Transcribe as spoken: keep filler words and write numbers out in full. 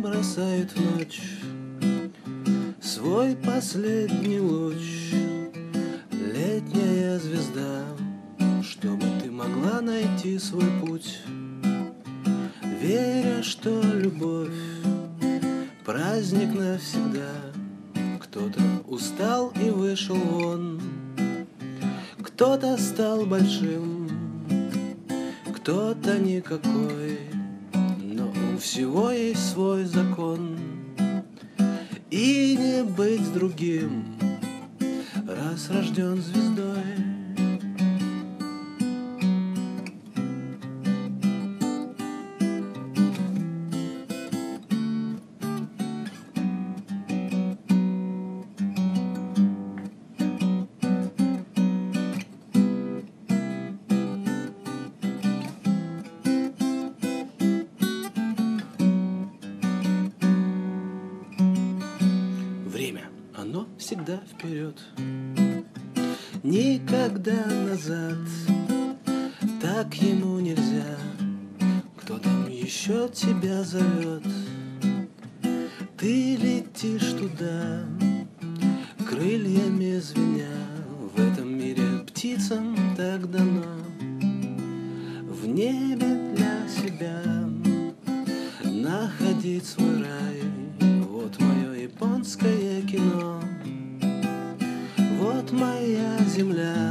днем бросает в ночь свой последний луч. Летняя звезда, чтобы ты могла найти свой путь, веря, что любовь — праздник навсегда. Кто-то устал и вышел вон, кто-то стал большим, кто-то никакой, но у всего есть свой закон. И не быть с другим, раз рожден звездой. Время, оно всегда вперед, никогда назад. Так ему нельзя, кто там еще тебя зовет. Ты летишь туда, крыльями звеня. В этом мире птицам так дано в небе для себя находить свой рай. Вот мое японское кино, вот моя земля.